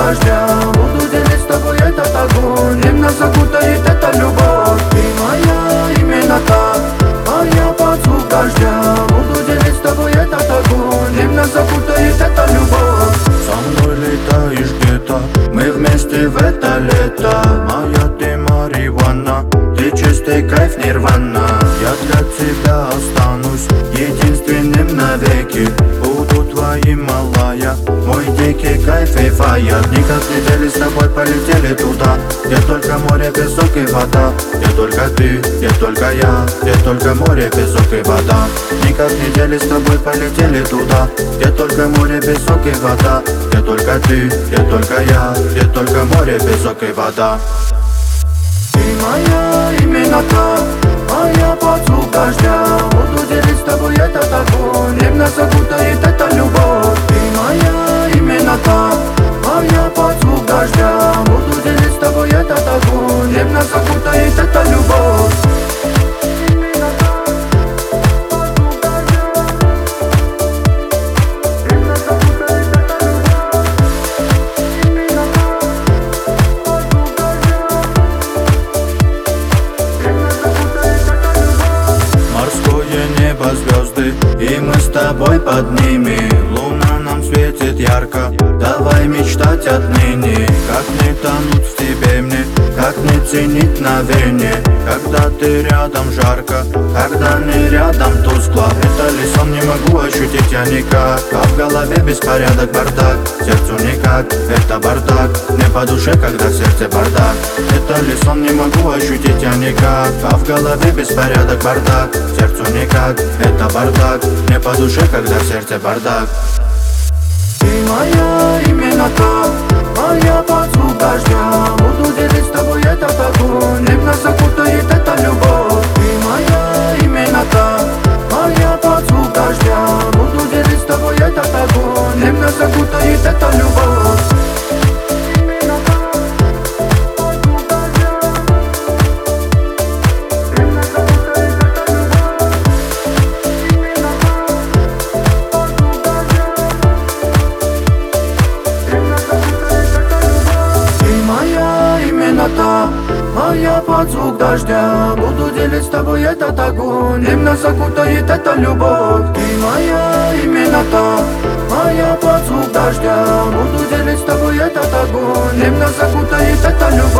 дождя, буду делить с тобой этот огонь. Дым нас окутает эта любовь. Ты моя, именно так, а я под звук дождя, буду делить с тобой этот огонь. Дым нас окутает эта любовь. Со мной летаешь где-то, мы вместе в это лето. Моя ты марихуана, ты чистый кайф нирвана. Я для тебя останусь единственным навеки. Буду твоим, малая, мой дикий кайф и фая. Дни как недели с тобой полетели туда, где только море, песок и вода. Где только ты, где только я, где только море, песок и вода. Дни как недели с тобой полетели туда, где только море, песок и вода. Где только ты, где только я, где только море, песок и вода. Ты моя, именно так, а я под звук дождя, буду делить с тобой этот огонь. Дым нас окутает эта любовь. Ты моя, именно так, а я под звук дождя, буду делить с тобой этот огонь. Дым нас окутает эта любовь. Звезды, и мы с тобой под ними. Луна нам светит ярко, давай мечтать отныне. Как не тонуть в тебе мне, как не ценить мгновение. Когда ты рядом жарко, когда не рядом тускло. Это ли сон, не могу ощутить я никак. А в голове беспорядок, бардак, сердцу никак, это бардак. Мне по душе, когда в сердце бардак. Это ли сон, не могу ощутить я никак. А в голове беспорядок, бардак, сердцу никак, это бардак. Мне по душе, когда в сердце бардак. Ты моя, именно так, а я под звук дождя, буду делить с тобой этот огонь. Дым нас окутает эта любовь. Ты моя, именно так, а я под звук дождя, буду делить с тобой этот огонь. Дым нас окутает эта любовь. А я под звук дождя, буду делить с тобой этот огонь. Дым нас окутает эта любовь. Ты моя, именно так, а я под звук дождя, буду делить с тобой этот огонь. Дым нас окутает эта любовь.